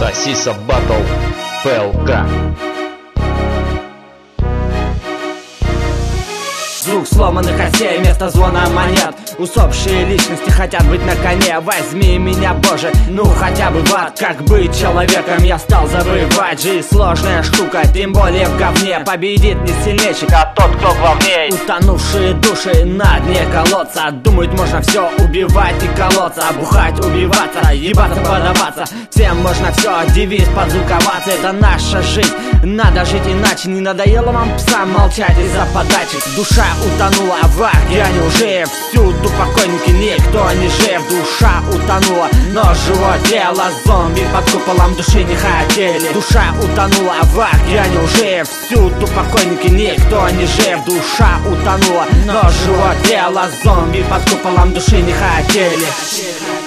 Сосиса Батл ПЛК. Звук сломанных осей вместо звона монет. Усопшие личности хотят быть на коне. Возьми меня, Боже, ну хотя бы в ад. Как быть человеком, я стал забывать. Жизнь сложная штука, тем более в говне. Победит не сильнейший, а тот, кто главней. Утонувшие души на дне колодца. Думают, можно все убивать и колоться. Бухать, убиваться, ебаться, подаваться. Всем можно все, девиз подзвуковаться. Это наша жизнь, надо жить иначе. Не надоело вам псам молчать из-за подачи? Душа утонула в океане уже. Всюду покойники, никто не жив. Душа утонула, но живое тело. Зомби под куполом души не хотели. Душа утонула в океане уже. Всюду покойники, никто не жив. Душа утонула, но живое тело. Зомби под куполом души не хотели.